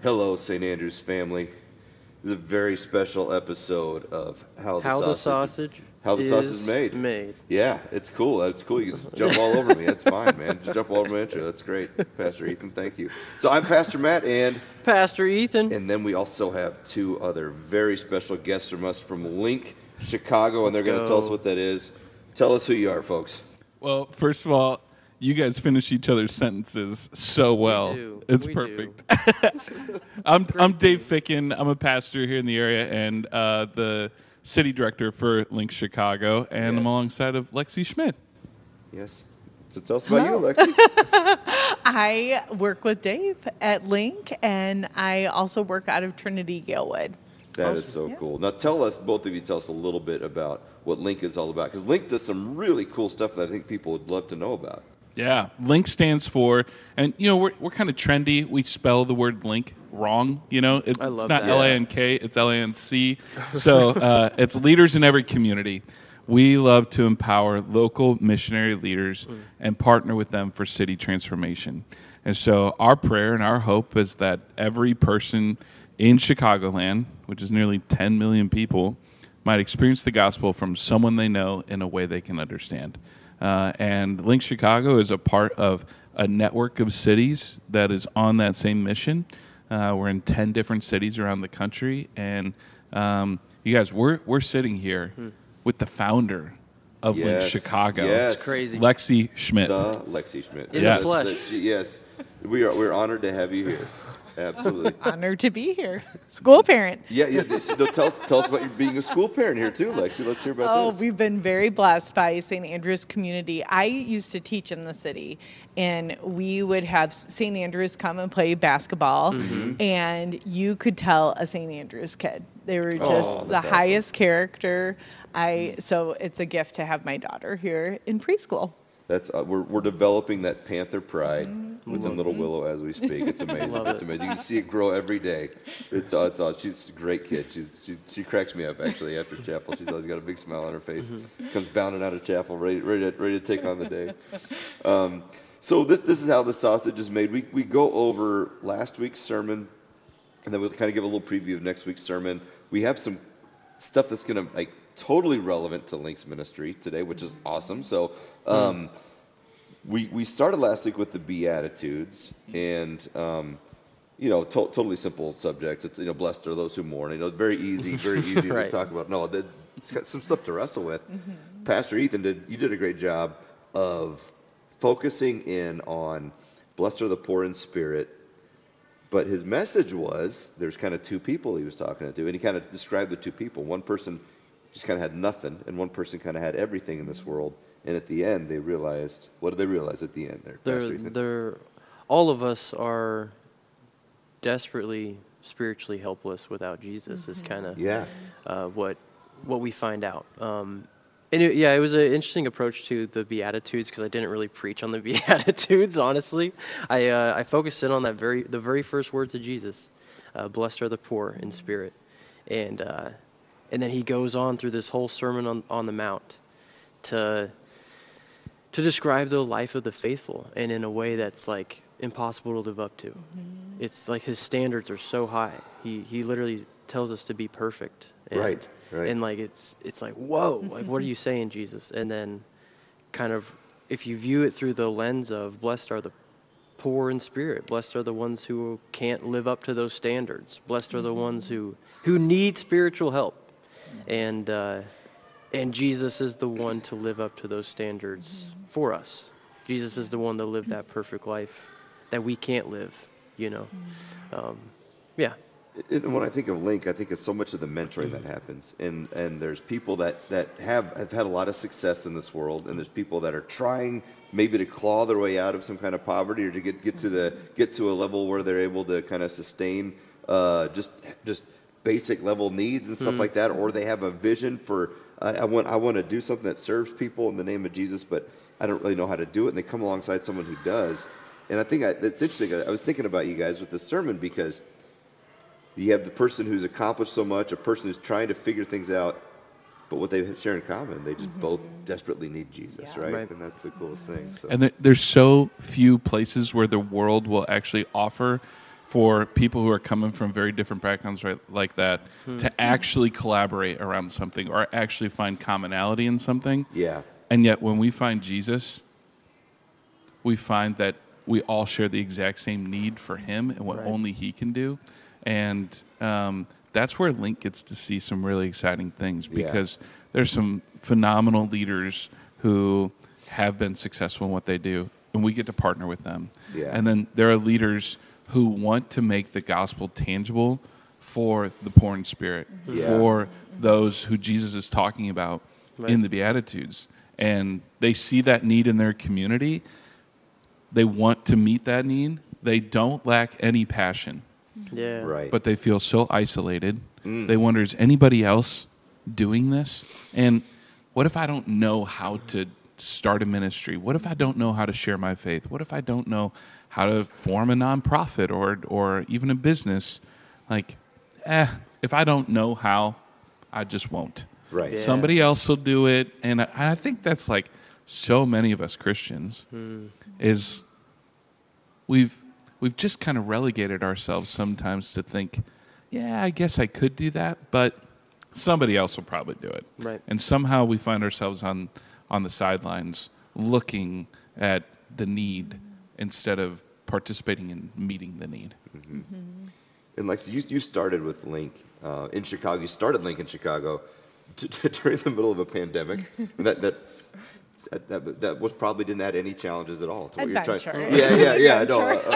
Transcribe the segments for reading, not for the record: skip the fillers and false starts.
Hello, St. Andrews family. This is a very special episode of How the Sausage is Made. Yeah, it's cool. That's cool. You can jump all over me. That's fine, man. Just jump all over my intro. That's great. Pastor Ethan, thank you. So I'm Pastor Matt and Pastor Ethan. And then we also have two other very special guests from us from Link, Chicago, and they're going to tell us what that is. Tell us who you are, folks. Well, first of all, you guys finish each other's sentences so well. It's perfect. I'm Dave Ficken. I'm a pastor here in the area and the city director for Link Chicago, and I'm alongside of Lexi Schmidt. Yes. So tell us about you, Lexi. I work with Dave at Link, and I also work out of Trinity Galewood. That is so cool. Now both of you tell us a little bit about what Link is all about, because Link does some really cool stuff that I think people would love to know about. Yeah, Link stands for, and we're kind of trendy. We spell the word Link wrong. It's not that. L-A-N-K, it's L-A-N-C. So it's leaders in every community. We love to empower local missionary leaders and partner with them for city transformation. And so our prayer and our hope is that every person in Chicagoland, which is nearly 10 million people, might experience the gospel from someone they know in a way they can understand. And Link Chicago is a part of a network of cities that is on that same mission. We're in 10 different cities around the country, and you guys, we're sitting here with the founder of Link Chicago. Yes. It's crazy. Lexi Schmidt. The Lexi Schmidt. In the flesh. Yes. We're honored to have you here. Absolutely. Honored to be here. School parent. Yeah. No, tell us about you being a school parent here too, Lexi. Let's hear about this. We've been very blessed by St. Andrews community. I used to teach in the city, and we would have St. Andrews come and play basketball, and you could tell a St. Andrews kid. They were just the highest character. So it's a gift to have my daughter here in preschool. That's we're developing that Panther pride within Little Willow as we speak. It's amazing. It's amazing. You can see it grow every day. It's she's a great kid. She cracks me up actually after chapel. She's always got a big smile on her face. Comes bounding out of chapel, ready to take on the day. So this is how the sausage is made. We go over last week's sermon, and then we'll kind of give a little preview of next week's sermon. We have some stuff that's going to totally relevant to Link's ministry today, which is awesome. So we started last week with the Beatitudes, and totally simple subjects. It's blessed are those who mourn. Very easy right. to talk about. No, it's got some stuff to wrestle with. Pastor Ethan did a great job of focusing in on blessed are the poor in spirit. But his message was there's kind of two people he was talking to, and he kind of described the two people. One person just kind of had nothing, and one person kind of had everything in this world. And at the end, they realized, what did they realize at the end there? All of us are desperately spiritually helpless without Jesus is kind of what we find out. It was an interesting approach to the Beatitudes because I didn't really preach on the Beatitudes, honestly. I focused in on the very first words of Jesus, blessed are the poor in spirit. And then he goes on through this whole Sermon on the Mount to describe the life of the faithful, and in a way that's impossible to live up to. It's like his standards are so high. He literally tells us to be perfect. And, right. And it's like, whoa, what are you saying, Jesus? And then kind of, if you view it through the lens of blessed are the poor in spirit, blessed are the ones who can't live up to those standards, blessed are the ones who need spiritual help. And Jesus is the one to live up to those standards for us. Jesus is the one to live that perfect life that we can't live, And when I think of Link, I think of so much of the mentoring that happens. And there's people that have had a lot of success in this world, and there's people that are trying maybe to claw their way out of some kind of poverty or to get to a level where they're able to kind of sustain just basic level needs and stuff like that, or they have a vision for I want to do something that serves people in the name of Jesus, but I don't really know how to do it, and they come alongside someone who does. And I think that's interesting. I was thinking about you guys with this sermon because you have the person who's accomplished so much, a person who's trying to figure things out, but what they share in common, they just both desperately need Jesus, right? And that's the coolest thing. So. And there's so few places where the world will actually offer for people who are coming from very different backgrounds like that to actually collaborate around something or actually find commonality in something. Yeah. And yet when we find Jesus, we find that we all share the exact same need for him and what only he can do. And that's where Link gets to see some really exciting things because there's some phenomenal leaders who have been successful in what they do, and we get to partner with them. Yeah. And then there are leaders who want to make the gospel tangible for the poor in spirit, for those who Jesus is talking about in the Beatitudes. And they see that need in their community. They want to meet that need. They don't lack any passion. Yeah. Right. But they feel so isolated. They wonder, is anybody else doing this? And what if I don't know how to start a ministry? What if I don't know how to share my faith? What if I don't know how to form a nonprofit or even a business? Like, if I don't know how, I just won't. Right. Yeah. Somebody else will do it. And I think that's like so many of us Christians is we've just kind of relegated ourselves sometimes to think, yeah, I guess I could do that, but somebody else will probably do it. Right. And somehow we find ourselves on the sidelines looking at the need instead of participating in meeting the need. Mm-hmm. And like, so you started with Link in Chicago. You started Link in Chicago during the middle of a pandemic. That was probably didn't add any challenges at all to what you're trying. Yeah.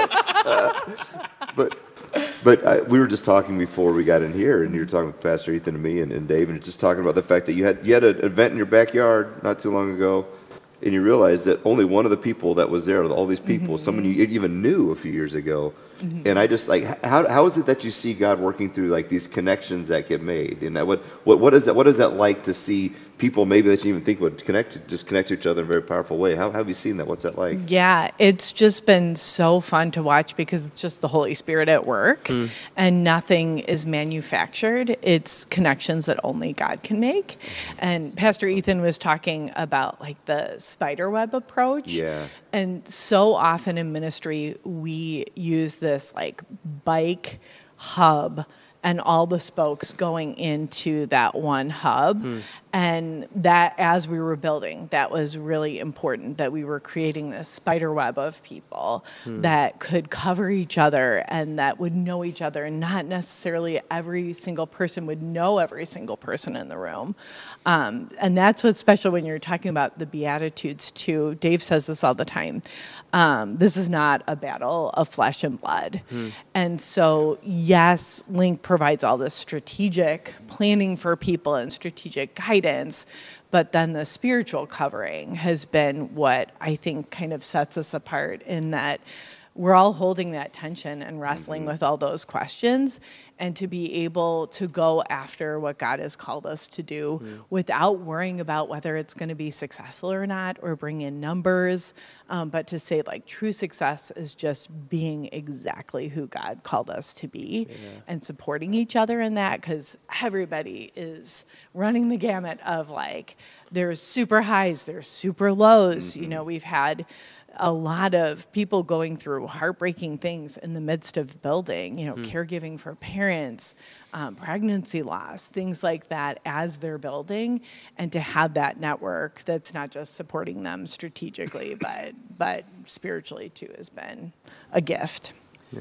But we were just talking before we got in here, and you were talking with Pastor Ethan and me and Dave, and just talking about the fact that you had an event in your backyard not too long ago, and you realized that only one of the people that was there, all these people, someone you even knew a few years ago. And I just like, how is it that you see God working through like these connections that get made? And what is that like to see people maybe that you even think would connect to each other in a very powerful way? How have you seen that? What's that like? Yeah, it's just been so fun to watch because it's just the Holy Spirit at work and nothing is manufactured. It's connections that only God can make. And Pastor Ethan was talking about like the spider web approach. Yeah. And so often in ministry, we use this like bike hub and all the spokes going into that one hub. And that, as we were building, that was really important, that we were creating this spider web of people that could cover each other and that would know each other, and not necessarily every single person would know every single person in the room. And that's what's special when you're talking about the Beatitudes too. Dave says this all the time. This is not a battle of flesh and blood. And so, yes, Link provides all this strategic planning for people and strategic guidance, but then the spiritual covering has been what I think kind of sets us apart, in that we're all holding that tension and wrestling with all those questions, and to be able to go after what God has called us to do without worrying about whether it's going to be successful or not, or bring in numbers, but to say like true success is just being exactly who God called us to be and supporting each other in that, because everybody is running the gamut of like, there's super highs, there's super lows. You know, we've had a lot of people going through heartbreaking things in the midst of building, caregiving for parents, pregnancy loss, things like that as they're building, and to have that network that's not just supporting them strategically, but spiritually too, has been a gift. Yeah.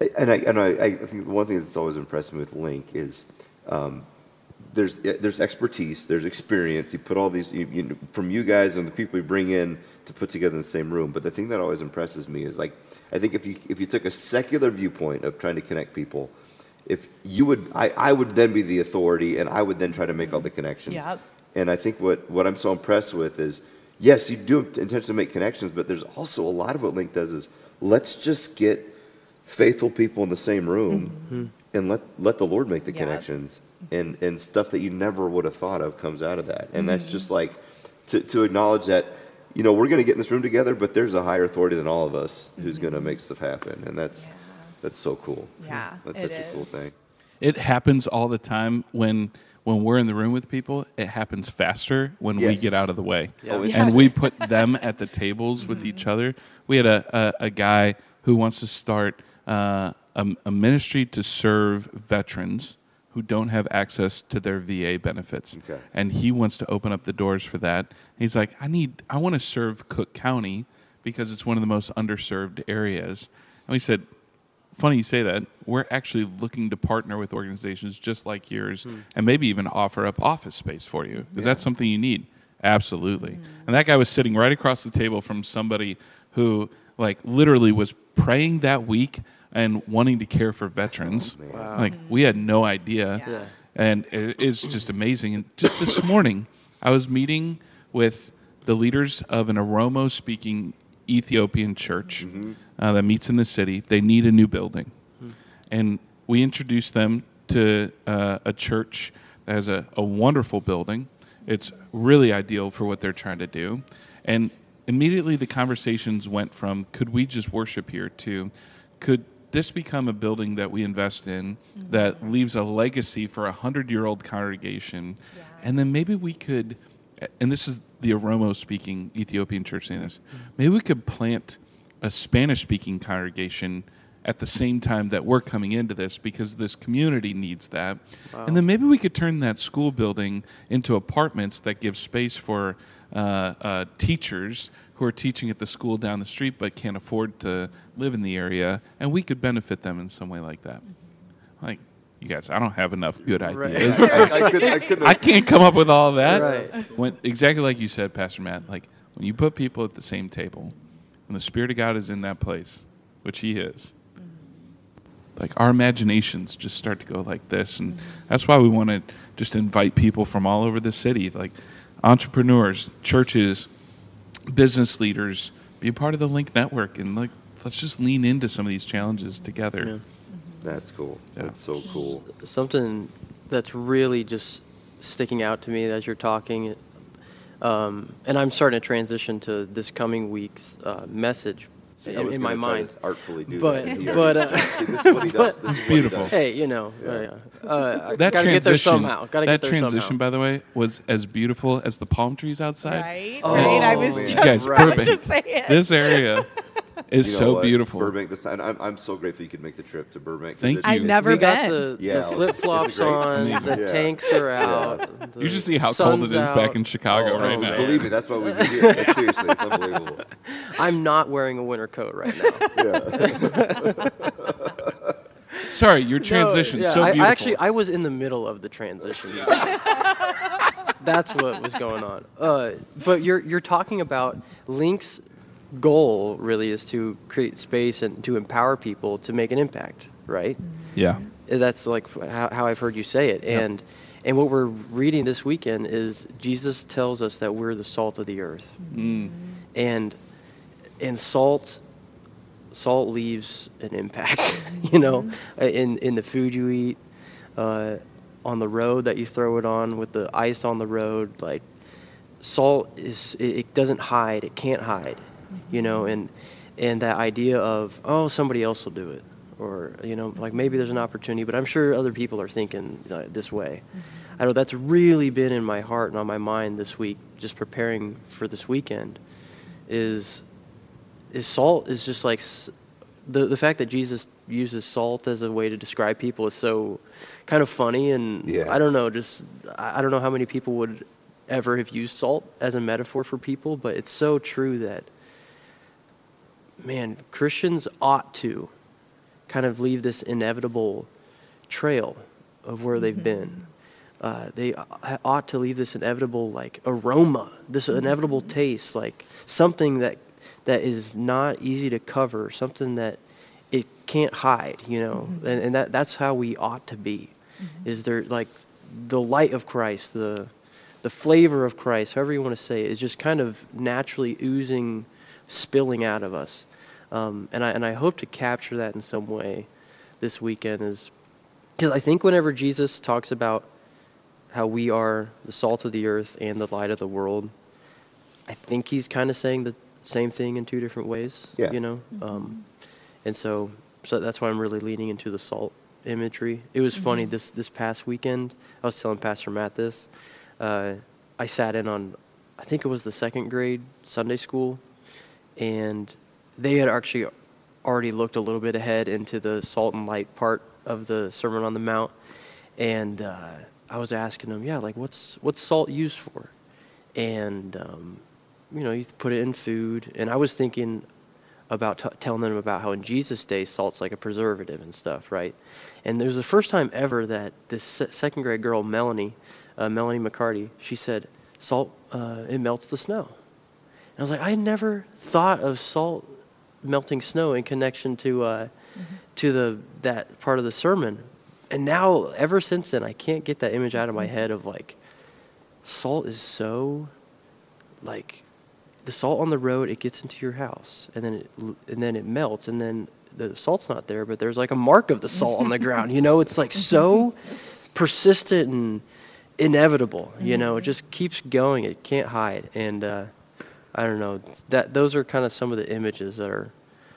I think one thing that's always impressed me with Link is there's expertise, there's experience. You put all these from you guys and the people you bring in to put together in the same room. But the thing that always impresses me is like, I think if you took a secular viewpoint of trying to connect people, I would then be the authority, and I would then try to make all the connections. Yep. And I think what I'm so impressed with is, yes, you do intentionally make connections, but there's also a lot of what Link does is, let's just get faithful people in the same room and let the Lord make the connections, and stuff that you never would have thought of comes out of that. And that's just like to acknowledge that, we're going to get in this room together, but there's a higher authority than all of us who's going to make stuff happen. And that's so cool. Yeah, that's such a cool thing. It happens all the time when we're in the room with people. It happens faster when we get out of the way. Yeah. And we put them at the tables with each other. We had a guy who wants to start a ministry to serve veterans who don't have access to their VA benefits. Okay. And he wants to open up the doors for that. He's like, I want to serve Cook County because it's one of the most underserved areas. And we said, funny you say that. We're actually looking to partner with organizations just like yours and maybe even offer up office space for you. Is that something you need? Absolutely. And that guy was sitting right across the table from somebody who like literally was praying that week and wanting to care for veterans. Wow. Like we had no idea. Yeah. And it's just amazing. And just this morning, I was meeting with the leaders of an Oromo-speaking Ethiopian church that meets in the city. They need a new building. And we introduced them to a church that has a wonderful building. It's really ideal for what they're trying to do. And immediately the conversations went from, could we just worship here, to could this become a building that we invest in that leaves a legacy for a 100-year-old congregation? Yeah. And then maybe we could, and this is the Oromo-speaking Ethiopian church saying this, maybe we could plant a Spanish-speaking congregation at the same time that we're coming into this because this community needs that. Wow. And then maybe we could turn that school building into apartments that give space for teachers who are teaching at the school down the street but can't afford to live in the area, and we could benefit them in some way like that. Like, you guys, I don't have enough good ideas. Right. I can't come up with all of that. Right. Exactly like you said, Pastor Matt, like when you put people at the same table, when the Spirit of God is in that place, which He is, like our imaginations just start to go like this. And that's why we want to just invite people from all over the city, like entrepreneurs, churches, business leaders, be a part of the Link Network, and like let's just lean into some of these challenges together. Yeah. That's cool. Yeah. That's so cool. Something that's really just sticking out to me as you're talking, and I'm starting to transition to this coming week's message in my mind. Artfully do But- that. See, this is what he does. This is what Beautiful. He does. Hey, you know, That gotta get there somehow. Gotta that get there transition, somehow. by the way, was as beautiful as the palm trees outside. Right? Oh, Right? I was man. just Guys, about Burbank. to say it. This area is You know so what? beautiful. Burbank. I'm so grateful you could make the trip to Burbank. Thank It's- you. I've never We got been. the Yeah. flip flops It's great. on, Amazing. the Yeah. tanks are out. You should see how sun's cold it is out. back in Chicago right now. man. Believe me, that's why we do here. It's seriously, it's unbelievable. I'm not wearing a winter coat right now. Sorry, your transition No, yeah, so beautiful. I was in the middle of the transition. That's what was going on. But you're talking about Link's goal really is to create space and to empower people to make an impact, right? Yeah. That's like how I've heard you say it. Yep. And what we're reading this weekend is Jesus tells us that we're the salt of the earth. And salt leaves an impact, you know, in the food you eat, on the road that you throw it on, with the ice on the road. Like, salt it doesn't hide, it can't hide, you know, and that idea of, oh, somebody else will do it, or, you know, like maybe there's an opportunity, but I'm sure other people are thinking this way. I know that's really been in my heart and on my mind this week, just preparing for this weekend, is salt is just like the fact that Jesus uses salt as a way to describe people is so kind of funny, and Yeah. I don't know how many people would ever have used salt as a metaphor for people, but it's so true that, man, Christians ought to kind of leave this inevitable trail of where they've been. They ought to leave this inevitable like aroma, this inevitable taste, like something that is not easy to cover, something that it can't hide, you know. And that's how we ought to be. Is there like the light of Christ, the flavor of Christ, however you want to say it, is just kind of naturally oozing, spilling out of us. And I hope to capture that in some way this weekend, is because I think whenever Jesus talks about how we are the salt of the earth and the light of the world, I think he's kind of saying the same thing in two different ways, Yeah. you know? And so that's why I'm really leaning into the salt imagery. It was funny, this past weekend, I was telling Pastor Matt this, I sat in on, I think it was the second grade Sunday school, and they had actually already looked a little bit ahead into the salt and light part of the Sermon on the Mount, and I was asking him, like what's salt used for? And you put it in food, and I was thinking about telling them about how in Jesus' day salt's like a preservative and stuff, right? And there was the first time ever that this second grade girl, Melanie McCarty, she said, salt, it melts the snow. And I was like, I never thought of salt melting snow in connection to that part of the sermon. And now, ever since then, I can't get that image out of my head of like, salt is so, like, the salt on the road, it gets into your house, and then it melts, and then the salt's not there, but there's like a mark of the salt on the ground. It's like so persistent and inevitable. It just keeps going. It can't hide. And I don't know. Those are kind of some of the images that are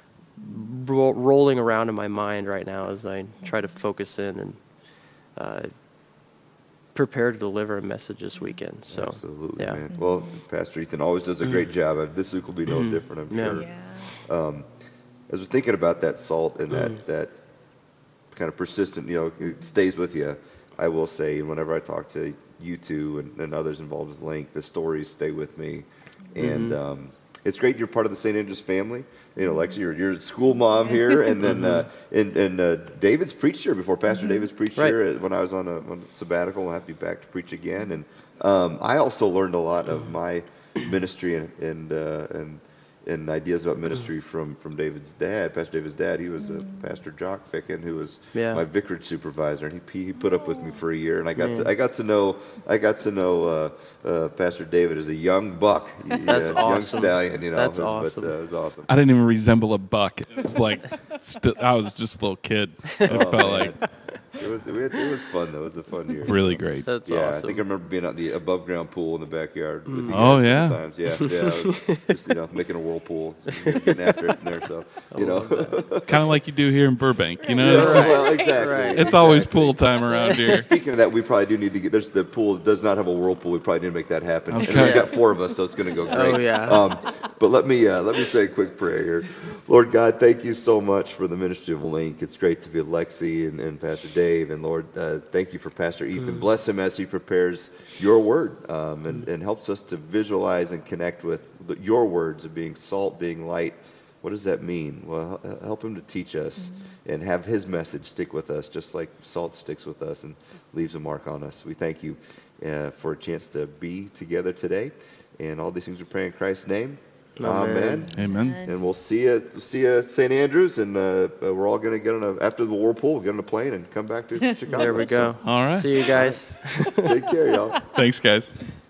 rolling around in my mind right now as I try to focus in and prepare to deliver a message this weekend. So absolutely, man. Well, Pastor Ethan always does a great job. This week will be no different, I'm sure. Yeah. As we're thinking about that salt and that kind of persistent, it stays with you. I will say, whenever I talk to you two and others involved with Link, the stories stay with me, and it's great you're part of the St. Andrews family. Lexi, you're a school mom here, and then David's preached here before. Pastor David's preached here when I was on a sabbatical. I'll have to be back to preach again. And I also learned a lot of my ministry and ideas about ministry from David's dad, Pastor David's dad. He was Pastor Jock Ficken, who was my vicarage supervisor, and he put up with me for a year, and I got to know Pastor David as a young buck, That's awesome. Young stallion. That's awesome. But, it was awesome. I didn't even resemble a buck. It was like I was just a little kid. It felt like. It was fun though. It was a fun year. Really great. That's awesome. I think I remember being at the above ground pool in the backyard. With you Oh guys times. Yeah. Just making a whirlpool, getting after it in there. So kind of like you do here in Burbank. Exactly. Right. It's always pool time around here. Speaking of that, we probably do need to get. There's the pool does not have a whirlpool. We probably need to make that happen. Okay. And we've got 4 of us, so it's going to go great. Oh yeah. But let me say a quick prayer here. Lord God, thank you so much for the ministry of Link. It's great to be with Lexi and Pastor Dave, and Lord, thank you for Pastor Ethan. Bless him as he prepares your word and helps us to visualize and connect with your words of being salt, being light. What does that mean? Well, help him to teach us and have his message stick with us, just like salt sticks with us and leaves a mark on us. We thank you for a chance to be together today. And all these things we pray in Christ's name. Amen. Amen. And we'll see you St. Andrews, and we're all going to get after the whirlpool, get on a plane and come back to Chicago. There we go. All right. See you guys. Take care, y'all. Thanks, guys.